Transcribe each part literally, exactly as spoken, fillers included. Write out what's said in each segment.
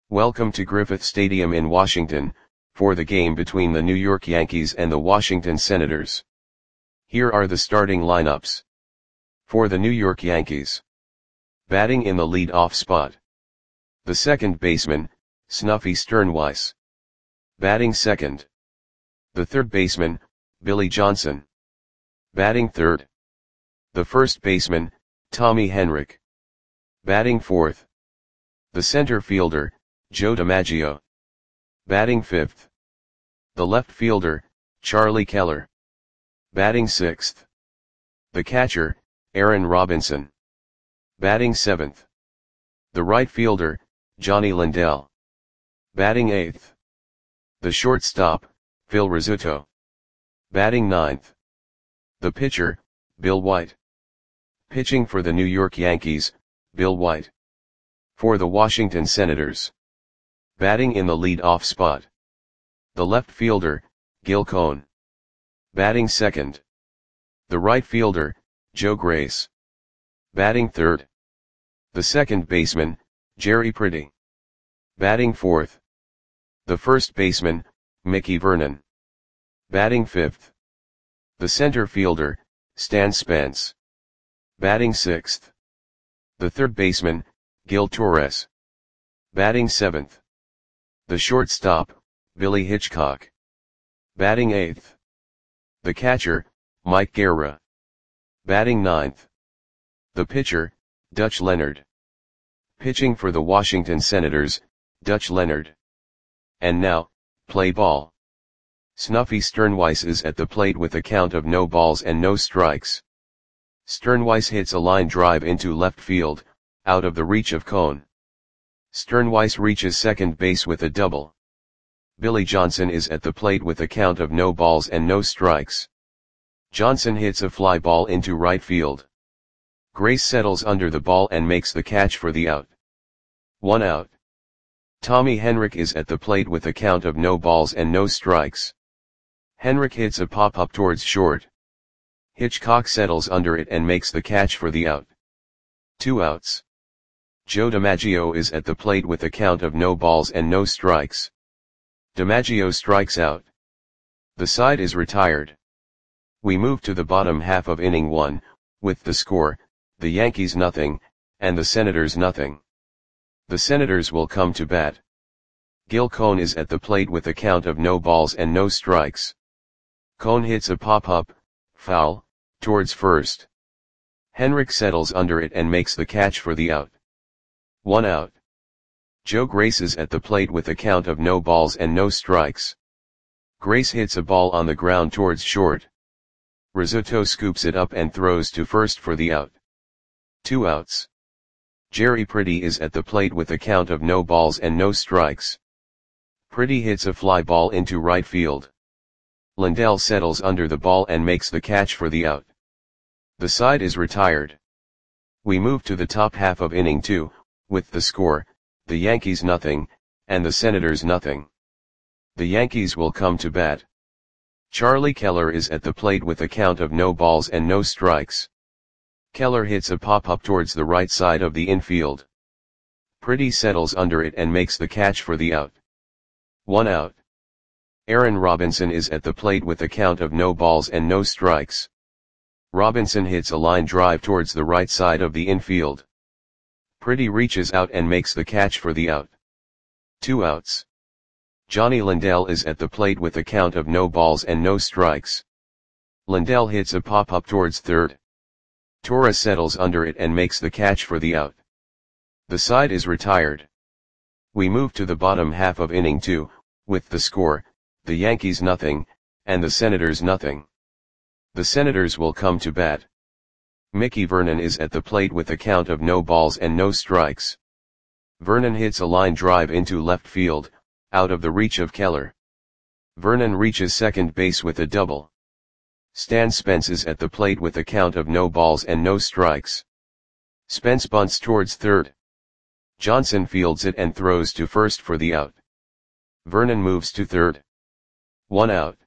Welcome to Griffith Stadium in Washington, for the game between the New York Yankees and the Washington Senators. Here are the starting lineups. For the New York Yankees. Batting in the lead-off spot. The second baseman, Snuffy Stirnweiss. Batting second. The third baseman, Billy Johnson. Batting third. The first baseman, Tommy Henrich. Batting fourth. The center fielder, Joe DiMaggio. Batting fifth. The left fielder, Charlie Keller. Batting sixth. The catcher, Aaron Robinson. Batting seventh. The right fielder, Johnny Lindell. Batting eighth. The shortstop, Phil Rizzuto. Batting ninth. The pitcher, Bill White. Pitching for the New York Yankees, Bill White. For the Washington Senators. Batting in the lead-off spot. The left fielder, Gil Cohn. Batting second. The right fielder, Joe Grace. Batting third. The second baseman, Jerry Pretty. Batting fourth. The first baseman, Mickey Vernon. Batting fifth. The center fielder, Stan Spence. Batting sixth. The third baseman, Gil Torres. Batting seventh. The shortstop, Billy Hitchcock. Batting eighth. The catcher, Mike Guerra. Batting ninth. The pitcher, Dutch Leonard. Pitching for the Washington Senators, Dutch Leonard. And now, play ball. Snuffy Stirnweiss is at the plate with a count of no balls and no strikes. Stirnweiss hits a line drive into left field, out of the reach of Cohn. Stirnweiss reaches second base with a double. Billy Johnson is at the plate with a count of no balls and no strikes. Johnson hits a fly ball into right field. Grace settles under the ball and makes the catch for the out. One out. Tommy Henrich is at the plate with a count of no balls and no strikes. Henrich hits a pop-up towards short. Hitchcock settles under it and makes the catch for the out. Two outs. Joe DiMaggio is at the plate with a count of no balls and no strikes. DiMaggio strikes out. The side is retired. We move to the bottom half of inning one, with the score, the Yankees nothing, and the Senators nothing. The Senators will come to bat. Gil Cohn is at the plate with a count of no balls and no strikes. Cohn hits a pop-up, foul, towards first. Henrich settles under it and makes the catch for the out. One out. Joe Grace is at the plate with a count of no balls and no strikes. Grace hits a ball on the ground towards short. Rizzuto scoops it up and throws to first for the out. Two outs. Jerry Pretty is at the plate with a count of no balls and no strikes. Pretty hits a fly ball into right field. Lindell settles under the ball and makes the catch for the out. The side is retired. We move to the top half of inning two, with the score, the Yankees nothing, and the Senators nothing. The Yankees will come to bat. Charlie Keller is at the plate with a count of no balls and no strikes. Keller hits a pop-up towards the right side of the infield. Pretty settles under it and makes the catch for the out. One out. Aaron Robinson is at the plate with a count of no balls and no strikes. Robinson hits a line drive towards the right side of the infield. Pretty reaches out and makes the catch for the out. Two outs. Johnny Lindell is at the plate with a count of no balls and no strikes. Lindell hits a pop-up towards third. Torres settles under it and makes the catch for the out. The side is retired. We move to the bottom half of inning two, with the score, the Yankees nothing, and the Senators nothing. The Senators will come to bat. Mickey Vernon is at the plate with a count of no balls and no strikes. Vernon hits a line drive into left field, out of the reach of Keller. Vernon reaches second base with a double. Stan Spence is at the plate with a count of no balls and no strikes. Spence bunts towards third. Johnson fields it and throws to first for the out. Vernon moves to third. One out.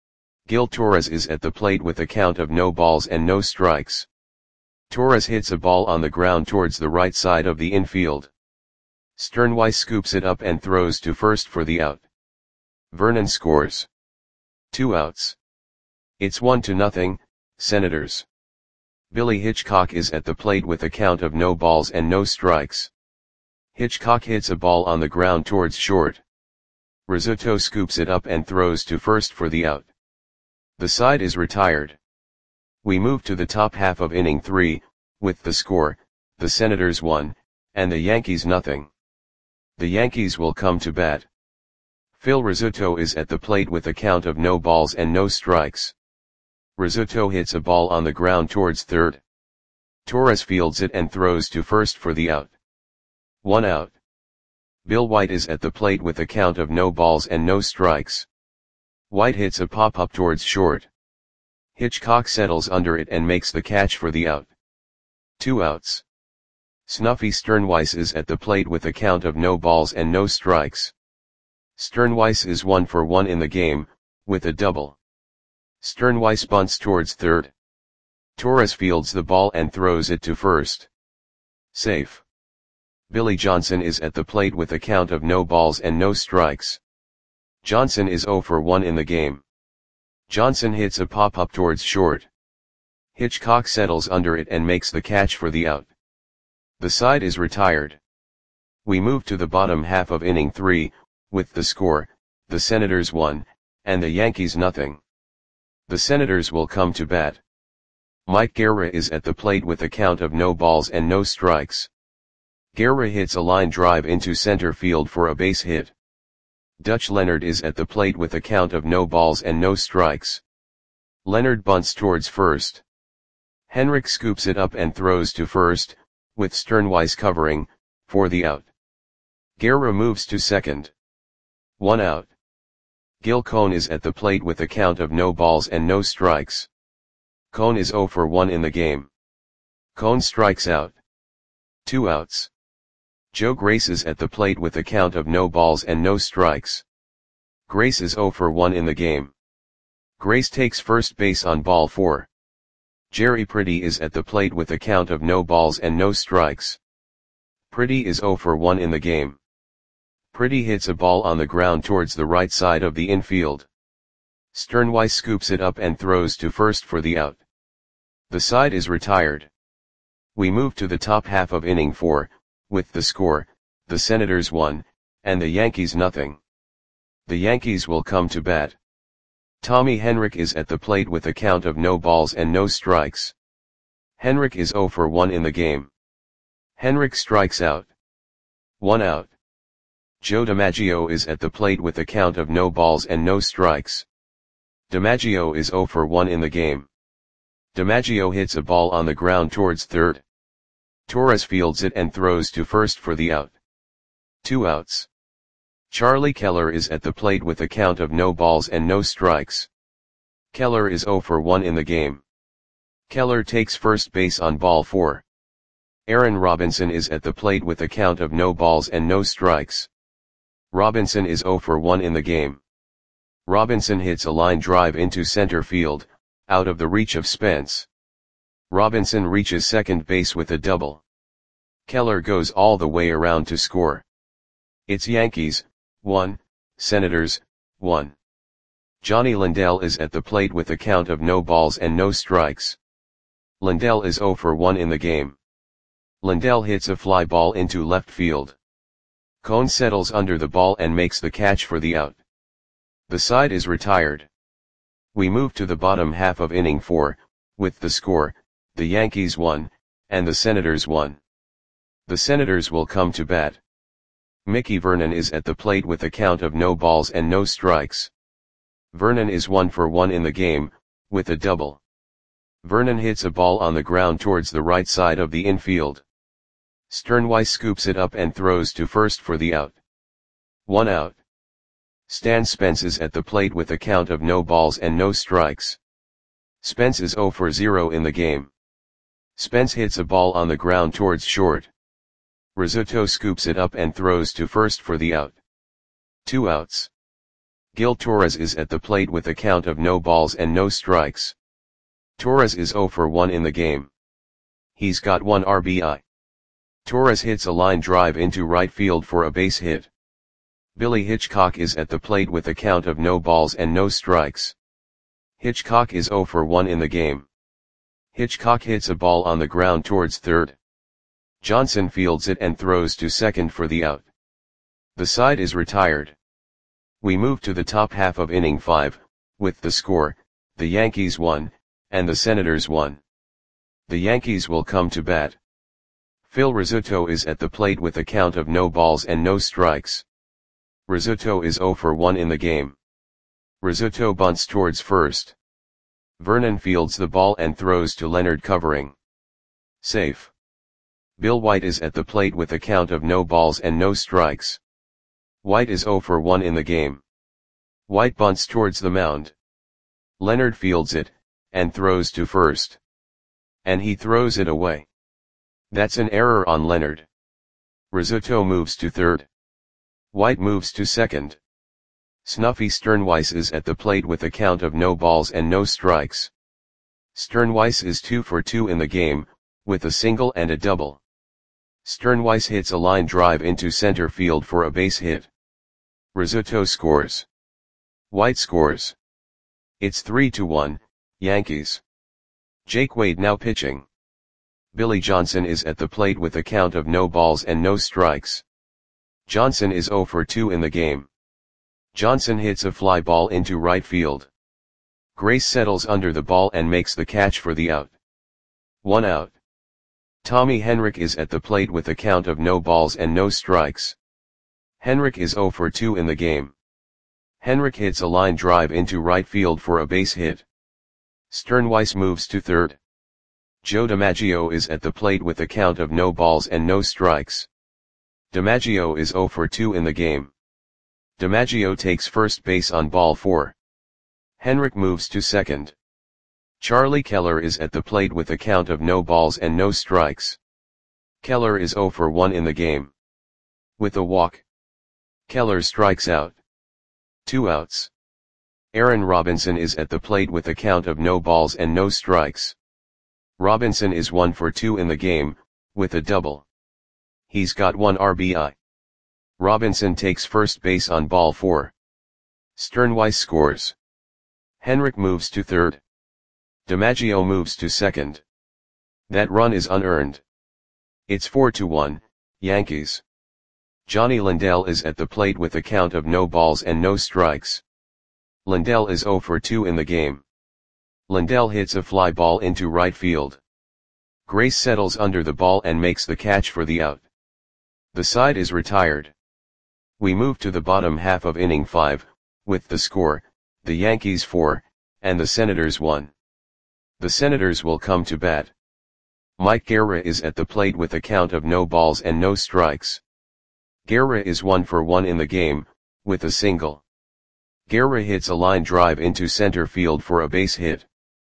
Gil Torres is at the plate with a count of no balls and no strikes. Torres hits a ball on the ground towards the right side of the infield. Sternweiss scoops it up and throws to first for the out. Vernon scores. Two outs. It's one to nothing, Senators. Billy Hitchcock is at the plate with a count of no balls and no strikes. Hitchcock hits a ball on the ground towards short. Rizzuto scoops it up and throws to first for the out. The side is retired. We move to the top half of inning three, with the score, the Senators one, and the Yankees nothing. The Yankees will come to bat. Phil Rizzuto is at the plate with a count of no balls and no strikes. Rizzuto hits a ball on the ground towards third. Torres fields it and throws to first for the out. One out. Bill White is at the plate with a count of no balls and no strikes. White hits a pop-up towards short. Hitchcock settles under it and makes the catch for the out. Two outs. Snuffy Sternweiss is at the plate with a count of no balls and no strikes. Sternweiss is one for one in the game, with a double. Sternweiss bunts towards third. Torres fields the ball and throws it to first. Safe. Billy Johnson is at the plate with a count of no balls and no strikes. Johnson is oh for one in the game. Johnson hits a pop-up towards short. Hitchcock settles under it and makes the catch for the out. The side is retired. We move to the bottom half of inning three, with the score, the Senators one, and the Yankees nothing. The Senators will come to bat. Mike Guerra is at the plate with a count of no balls and no strikes. Guerra hits a line drive into center field for a base hit. Dutch Leonard is at the plate with a count of no balls and no strikes. Leonard bunts towards first. Henrik scoops it up and throws to first, with Sternweiss covering, for the out. Guerra moves to second. One out. Gil Cone is at the plate with a count of no balls and no strikes. Cone is oh for one in the game. Cone strikes out. Two outs. Joe Grace is at the plate with a count of no balls and no strikes. Grace is oh for one in the game. Grace takes first base on ball four. Jerry Pretty is at the plate with a count of no balls and no strikes. Pretty is oh for one in the game. Pretty hits a ball on the ground towards the right side of the infield. Sternweiss scoops it up and throws to first for the out. The side is retired. We move to the top half of inning four, with the score, the Senators one, and the Yankees nothing. The Yankees will come to bat. Tommy Henrik is at the plate with a count of no balls and no strikes. Henrik is oh for one in the game. Henrik strikes out. One out. Joe DiMaggio is at the plate with a count of no balls and no strikes. DiMaggio is oh for one in the game. DiMaggio hits a ball on the ground towards third. Torres fields it and throws to first for the out. Two outs. Charlie Keller is at the plate with a count of no balls and no strikes. Keller is oh for one in the game. Keller takes first base on ball four. Aaron Robinson is at the plate with a count of no balls and no strikes. Robinson is oh for one in the game. Robinson hits a line drive into center field, out of the reach of Spence. Robinson reaches second base with a double. Keller goes all the way around to score. It's Yankees, one, Senators, one. Johnny Lindell is at the plate with a count of no balls and no strikes. Lindell is oh for one in the game. Lindell hits a fly ball into left field. Cone settles under the ball and makes the catch for the out. The side is retired. We move to the bottom half of inning four, with the score, the Yankees one, and the Senators one. The Senators will come to bat. Mickey Vernon is at the plate with a count of no balls and no strikes. Vernon is one for one in the game, with a double. Vernon hits a ball on the ground towards the right side of the infield. Sternweiss scoops it up and throws to first for the out. One out. Stan Spence is at the plate with a count of no balls and no strikes. Spence is oh for zero in the game. Spence hits a ball on the ground towards short. Rizzuto scoops it up and throws to first for the out. Two outs. Gil Torres is at the plate with a count of no balls and no strikes. Torres is oh for one in the game. He's got one R B I. Torres hits a line drive into right field for a base hit. Billy Hitchcock is at the plate with a count of no balls and no strikes. Hitchcock is zero for one in the game. Hitchcock hits a ball on the ground towards third. Johnson fields it and throws to second for the out. The side is retired. We move to the top half of inning five, with the score, the Yankees won, and the Senators won. The Yankees will come to bat. Phil Rizzuto is at the plate with a count of no balls and no strikes. Rizzuto is zero for one in the game. Rizzuto bunts towards first. Vernon fields the ball and throws to Leonard covering. Safe. Bill White is at the plate with a count of no balls and no strikes. White is zero for one in the game. White bunts towards the mound. Leonard fields it, and throws to first. And he throws it away. That's an error on Leonard. Rizzuto moves to third. White moves to second. Snuffy Sternweiss is at the plate with a count of no balls and no strikes. Sternweiss is two for two in the game, with a single and a double. Sternweiss hits a line drive into center field for a base hit. Rizzuto scores. White scores. It's three to one, Yankees. Jake Wade now pitching. Billy Johnson is at the plate with a count of no balls and no strikes. Johnson is zero for two in the game. Johnson hits a fly ball into right field. Grace settles under the ball and makes the catch for the out. One out. Tommy Henrich is at the plate with a count of no balls and no strikes. Henrich is zero for two in the game. Henrich hits a line drive into right field for a base hit. Sternweiss moves to third. Joe DiMaggio is at the plate with a count of no balls and no strikes. DiMaggio is zero for two in the game. DiMaggio takes first base on ball four. Henrich moves to second. Charlie Keller is at the plate with a count of no balls and no strikes. Keller is zero for one in the game. With a walk, Keller strikes out. Two outs. Aaron Robinson is at the plate with a count of no balls and no strikes. Robinson is one for two in the game, with a double. He's got one R B I. Robinson takes first base on ball four. Sternweiss scores. Henrich moves to third. DiMaggio moves to second. That run is unearned. It's four to one, Yankees. Johnny Lindell is at the plate with a count of no balls and no strikes. Lindell is zero for two in the game. Lindell hits a fly ball into right field. Grace settles under the ball and makes the catch for the out. The side is retired. We move to the bottom half of inning five, with the score, the Yankees four, and the Senators one. The Senators will come to bat. Mike Guerra is at the plate with a count of no balls and no strikes. Guerra is one for one in the game, with a single. Guerra hits a line drive into center field for a base hit.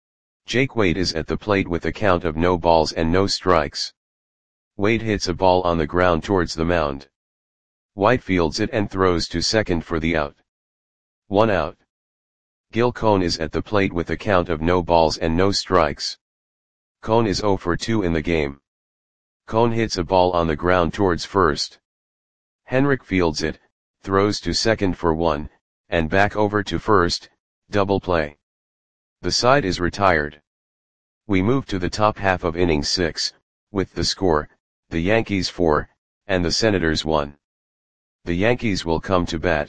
Jake Wade is at the plate with a count of no balls and no strikes. Wade hits a ball on the ground towards the mound. White fields it and throws to second for the out. One out. Gil Cone is at the plate with a count of no balls and no strikes. Cone is zero for two in the game. Cone hits a ball on the ground towards first. Henrich fields it, throws to second for one, and back over to first, double play. The side is retired. We move to the top half of inning six, with the score, the Yankees four, and the Senators one. The Yankees will come to bat.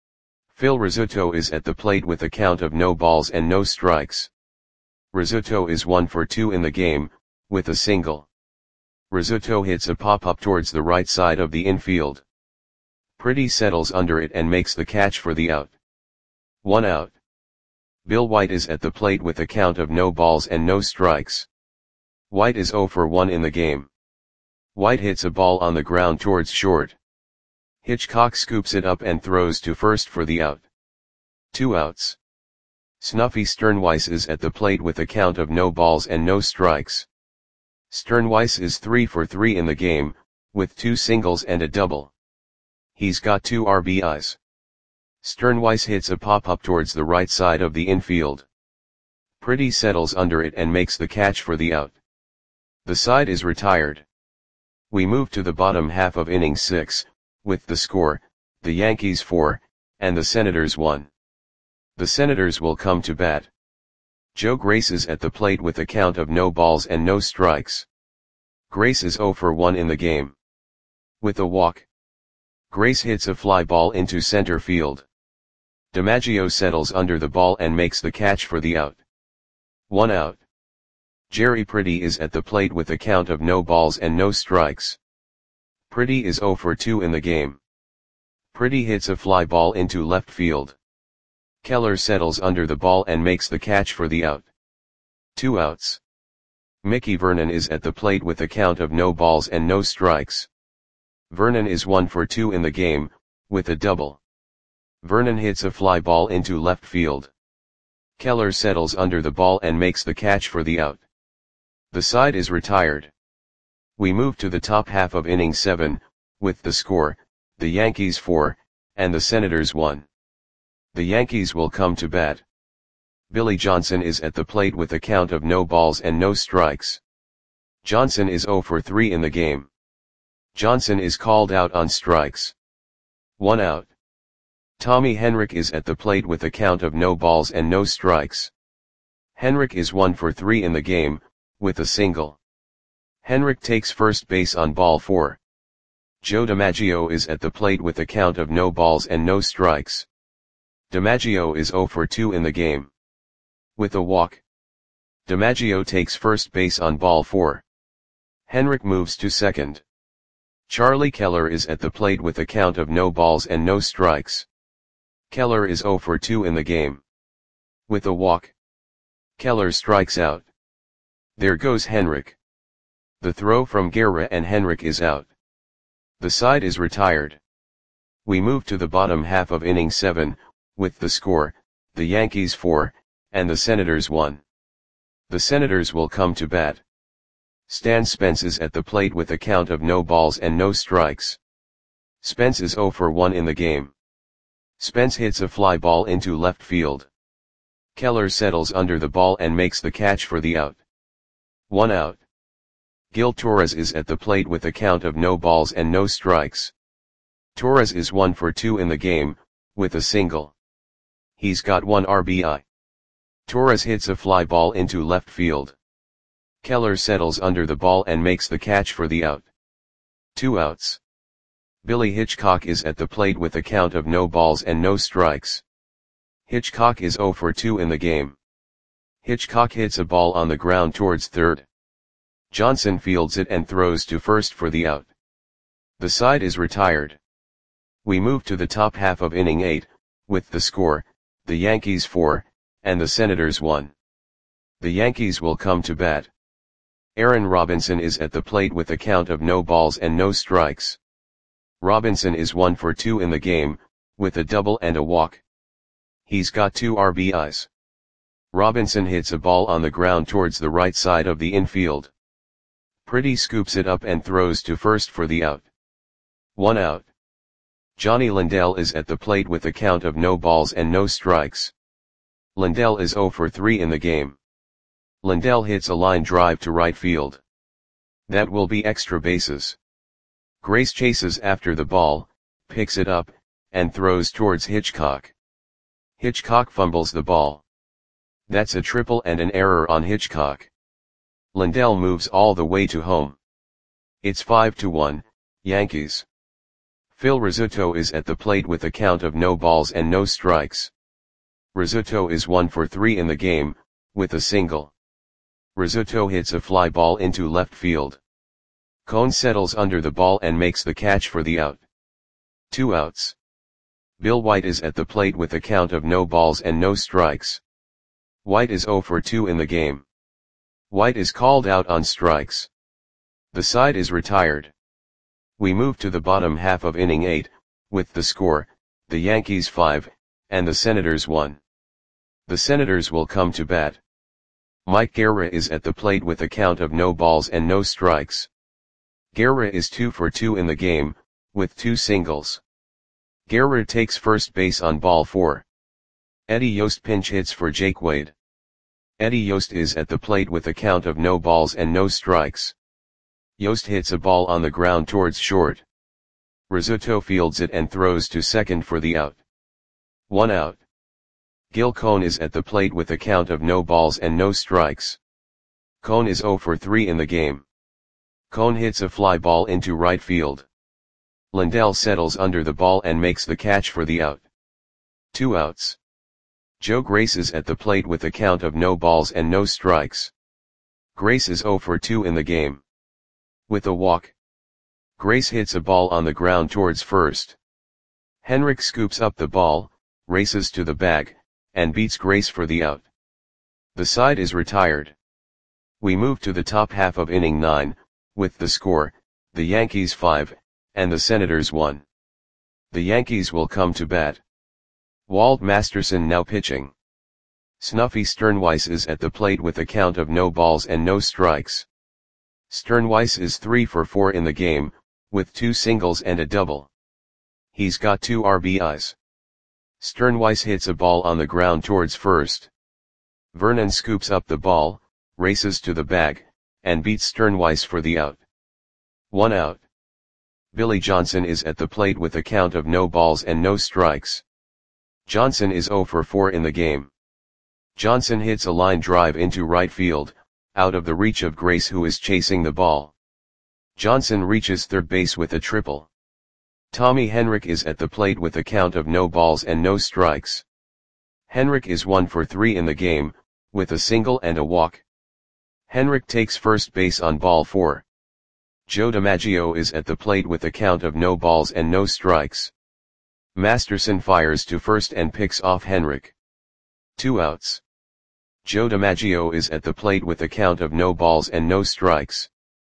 Phil Rizzuto is at the plate with a count of no balls and no strikes. Rizzuto is one for two in the game, with a single. Rizzuto hits a pop-up towards the right side of the infield. Pretty settles under it and makes the catch for the out. One out. Bill White is at the plate with a count of no balls and no strikes. White is zero for one in the game. White hits a ball on the ground towards short. Hitchcock scoops it up and throws to first for the out. Two outs. Snuffy Sternweiss is at the plate with a count of no balls and no strikes. Sternweiss is three for three in the game, with two singles and a double. He's got two R B Is. Sternweiss hits a pop-up towards the right side of the infield. Pretty settles under it and makes the catch for the out. The side is retired. We move to the bottom half of inning six, with the score, the Yankees four, and the Senators one. The Senators will come to bat. Joe Grace is at the plate with a count of no balls and no strikes. Grace is oh for one in the game. With a walk, Grace hits a fly ball into center field. DiMaggio settles under the ball and makes the catch for the out. One out. Jerry Pretty is at the plate with a count of no balls and no strikes. Pretty is oh for two in the game. Pretty hits a fly ball into left field. Keller settles under the ball and makes the catch for the out. Two outs. Mickey Vernon is at the plate with a count of no balls and no strikes. Vernon is one for two in the game, with a double. Vernon hits a fly ball into left field. Keller settles under the ball and makes the catch for the out. The side is retired. We move to the top half of inning seven, with the score, the Yankees four, and the Senators one. The Yankees will come to bat. Billy Johnson is at the plate with a count of no balls and no strikes. Johnson is oh for three in the game. Johnson is called out on strikes. One out. Tommy Henrich is at the plate with a count of no balls and no strikes. Henrich is one for three in the game, with a single. Henrich takes first base on ball four. Joe DiMaggio is at the plate with a count of no balls and no strikes. DiMaggio is oh for two in the game. With a walk, DiMaggio takes first base on ball four. Henrich moves to second. Charlie Keller is at the plate with a count of no balls and no strikes. Keller is oh for two in the game. With a walk, Keller strikes out. There goes Henrich. The throw from Guerra and Henrich is out. The side is retired. We move to the bottom half of inning seven, with the score, the Yankees four, and the Senators one. The Senators will come to bat. Stan Spence is at the plate with a count of no balls and no strikes. Spence is oh for one in the game. Spence hits a fly ball into left field. Keller settles under the ball and makes the catch for the out. One out. Gil Torres is at the plate with a count of no balls and no strikes. Torres is one for two in the game, with a single. He's got one R B I. Torres hits a fly ball into left field. Keller settles under the ball and makes the catch for the out. Two outs. Billy Hitchcock is at the plate with a count of no balls and no strikes. Hitchcock is oh for two in the game. Hitchcock hits a ball on the ground towards third. Johnson fields it and throws to first for the out. The side is retired. We move to the top half of inning eight, with the score, the Yankees four, and the Senators one. The Yankees will come to bat. Aaron Robinson is at the plate with a count of no balls and no strikes. Robinson is one for two in the game, with a double and a walk. He's got two R B Is. Robinson hits a ball on the ground towards the right side of the infield. Pretty scoops it up and throws to first for the out. One out. Johnny Lindell is at the plate with a count of no balls and no strikes. Lindell is oh for three in the game. Lindell hits a line drive to right field. That will be extra bases. Grace chases after the ball, picks it up, and throws towards Hitchcock. Hitchcock fumbles the ball. That's a triple and an error on Hitchcock. Lindell moves all the way to home. It's five to one, Yankees. Phil Rizzuto is at the plate with a count of no balls and no strikes. Rizzuto is one for three in the game, with a single. Rizzuto hits a fly ball into left field. Cone settles under the ball and makes the catch for the out. Two outs. Bill White is at the plate with a count of no balls and no strikes. White is oh for two in the game. White is called out on strikes. The side is retired. We move to the bottom half of inning eight, with the score, the Yankees five, and the Senators one. The Senators will come to bat. Mike Guerra is at the plate with a count of no balls and no strikes. Guerra is two for two in the game, with two singles. Guerra takes first base on ball four. Eddie Yost pinch hits for Jake Wade. Eddie Yost is at the plate with a count of no balls and no strikes. Yost hits a ball on the ground towards short. Rizzuto fields it and throws to second for the out. One out. Gil Cone is at the plate with a count of no balls and no strikes. Cone is zero for three in the game. Cone hits a fly ball into right field. Lindell settles under the ball and makes the catch for the out. Two outs. Joe Grace is at the plate with a count of no balls and no strikes. Grace is zero for two in the game. With a walk, Grace hits a ball on the ground towards first. Henrik scoops up the ball, races to the bag, and beats Grace for the out. The side is retired. We move to the top half of inning nine, with the score, the Yankees five, and the Senators one. The Yankees will come to bat. Walt Masterson now pitching. Snuffy Sternweiss is at the plate with a count of no balls and no strikes. Sternweiss is three for four in the game, with two singles and a double. He's got two R B Is. Sternweiss hits a ball on the ground towards first. Vernon scoops up the ball, races to the bag, and beats Sternweiss for the out. One out. Billy Johnson is at the plate with a count of no balls and no strikes. Johnson is zero for four in the game. Johnson hits a line drive into right field, out of the reach of Grace who is chasing the ball. Johnson reaches third base with a triple. Tommy Henrik is at the plate with a count of no balls and no strikes. Henrik is one for three in the game, with a single and a walk. Henrik takes first base on ball four. Joe DiMaggio is at the plate with a count of no balls and no strikes. Masterson fires to first and picks off Henrik. Two outs. Joe DiMaggio is at the plate with a count of no balls and no strikes.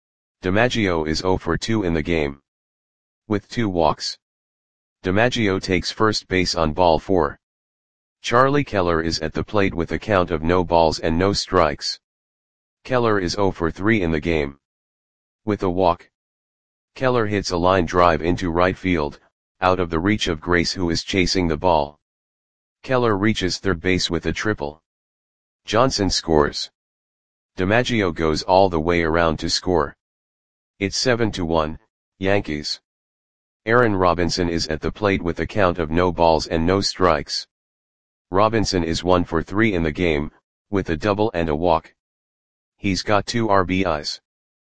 DiMaggio is zero for two in the game. With two walks, DiMaggio takes first base on ball four. Charlie Keller is at the plate with a count of no balls and no strikes. Keller is zero for three in the game. With a walk, Keller hits a line drive into right field, out of the reach of Grace who is chasing the ball. Keller reaches third base with a triple. Johnson scores. DiMaggio goes all the way around to score. It's seven to one, Yankees. Aaron Robinson is at the plate with a count of no balls and no strikes. Robinson is one for three in the game, with a double and a walk. He's got two R B Is.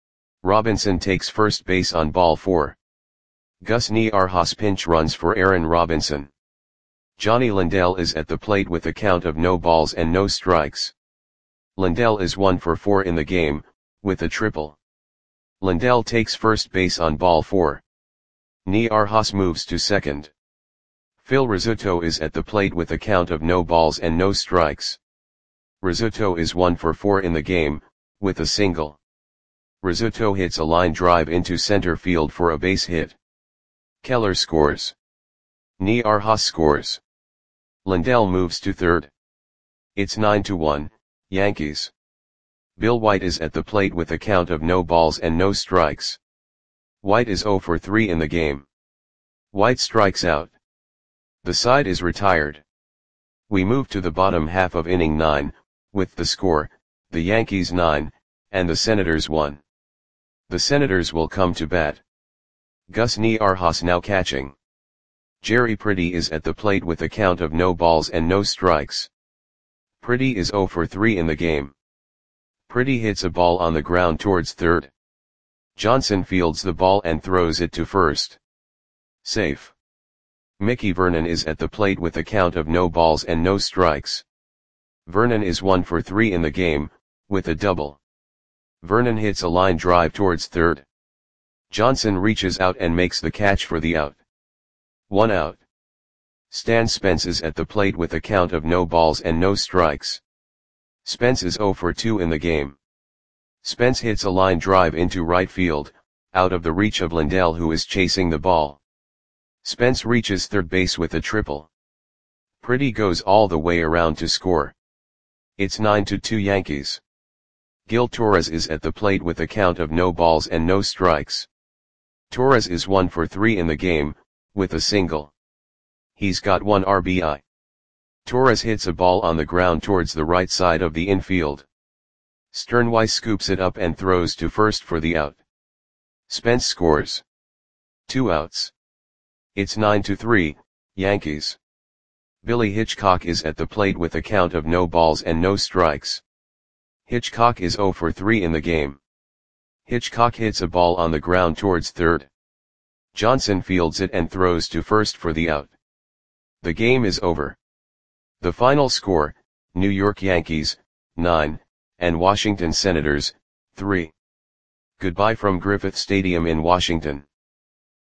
Robinson takes first base on ball four. Gus Niarjas pinch runs for Aaron Robinson. Johnny Lindell is at the plate with a count of no balls and no strikes. Lindell is one for four in the game, with a triple. Lindell takes first base on ball four. Niarjas moves to second. Phil Rizzuto is at the plate with a count of no balls and no strikes. Rizzuto is one for four in the game, with a single. Rizzuto hits a line drive into center field for a base hit. Keller scores. Niarjas scores. Lindell moves to third. It's nine to one, Yankees. Bill White is at the plate with a count of no balls and no strikes. White is zero for three in the game. White strikes out. The side is retired. We move to the bottom half of inning nine, with the score, the Yankees nine, and the Senators one. The Senators will come to bat. Gus Niarjas now catching. Jerry Pretty is at the plate with a count of no balls and no strikes. Pretty is zero for three in the game. Pretty hits a ball on the ground towards third. Johnson fields the ball and throws it to first. Safe. Mickey Vernon is at the plate with a count of no balls and no strikes. Vernon is one for three in the game, with a double. Vernon hits a line drive towards third. Johnson reaches out and makes the catch for the out. One out. Stan Spence is at the plate with a count of no balls and no strikes. Spence is zero for two in the game. Spence hits a line drive into right field, out of the reach of Lindell who is chasing the ball. Spence reaches third base with a triple. Pretty goes all the way around to score. It's nine to two Yankees. Gil Torres is at the plate with a count of no balls and no strikes. Torres is one for three in the game, with a single. He's got one R B I. Torres hits a ball on the ground towards the right side of the infield. Sternweiss scoops it up and throws to first for the out. Spence scores. Two outs. It's nine to three, Yankees. Billy Hitchcock is at the plate with a count of no balls and no strikes. Hitchcock is zero for three in the game. Hitchcock hits a ball on the ground towards third. Johnson fields it and throws to first for the out. The game is over. The final score, New York Yankees, nine, and Washington Senators, three. Goodbye from Griffith Stadium in Washington.